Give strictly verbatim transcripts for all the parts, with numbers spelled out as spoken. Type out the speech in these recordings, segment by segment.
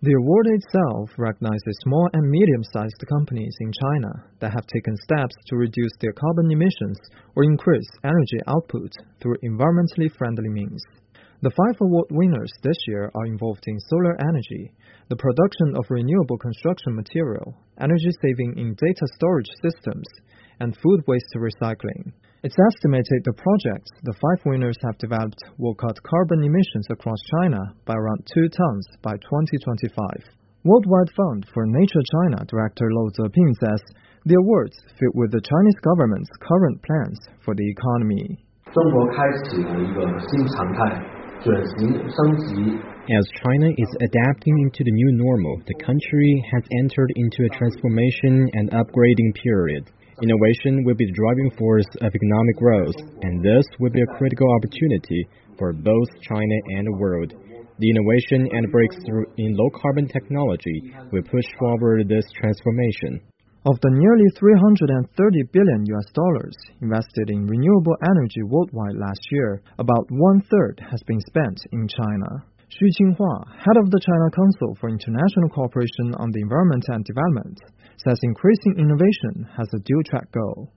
The award itself recognizes small and medium-sized companies in China that have taken steps to reduce their carbon emissions or increase energy output through environmentally friendly means. The five award winners this year are involved in solar energy, the production of renewable construction material, energy saving in data storage systems, and food waste recycling. It's estimated the projects the five winners have developed will cut carbon emissions across China by around two tons by twenty twenty-five. Worldwide Fund for Nature China Director Lou Zeping says the awards fit with the Chinese government's current plans for the economy. As China is adapting into the new normal, the country has entered into a transformation and upgrading period. Innovation will be the driving force of economic growth, and this will be a critical opportunity for both China and the world. The innovation and breakthrough in low-carbon technology will push forward this transformation. Of the nearly three hundred thirty billion U S dollars invested in renewable energy worldwide last year, about one-third has been spent in China. Xu Qinghua, head of the China Council for International Cooperation on the Environment and Development, says increasing innovation has a dual-track goal.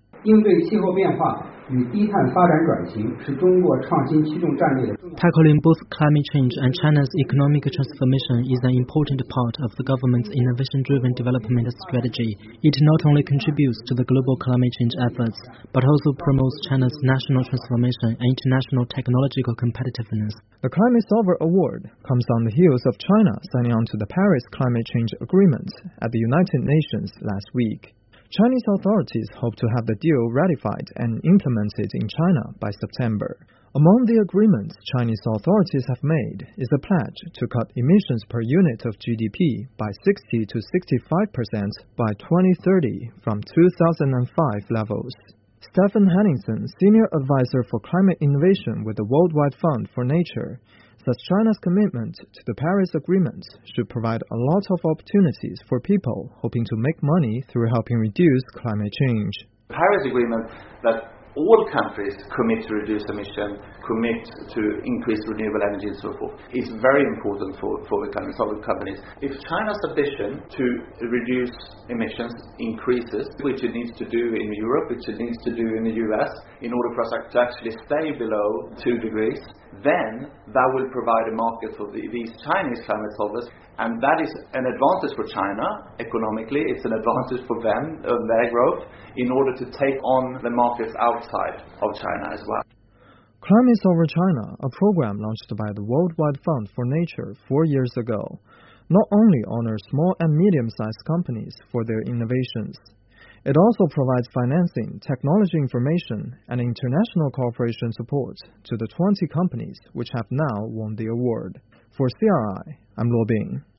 Tackling both climate change and China's economic transformation is an important part of the government's innovation-driven development strategy. It not only contributes to the global climate change efforts, but also promotes China's national transformation and international technological competitiveness. The Climate Solver Award comes on the heels of China signing on to the Paris Climate Change Agreement at the United Nations last week. Chinese authorities hope to have the deal ratified and implemented in China by September. Among the agreements Chinese authorities have made is a pledge to cut emissions per unit of G D P by sixty to sixty-five percent by twenty thirty from two thousand five levels. Stephen Henningsen, Senior Advisor for Climate Innovation with the Worldwide Fund for Nature, says China's commitment to the Paris Agreement should provide a lot of opportunities for people hoping to make money through helping reduce climate change. The Paris Agreement that all countries commit to reduce emissions, commit to increase renewable energy and so forth, is very important for, for the climate solving companies. If China's ambition to reduce emissions increases, which it needs to do in Europe, which it needs to do in the U S, in order for us to actually stay below two degrees, then that will provide a market for the, these Chinese climate solvers. And that is an advantage for China economically. It's an advantage for them and their growth in order to take on the markets outside of China as well. Climate Solver China, a program launched by the Worldwide Fund for Nature four years ago, not only honors small and medium-sized companies for their innovations, it also provides financing, technology information, and international cooperation support to the twenty companies which have now won the award. For C R I, I'm Luo Bing.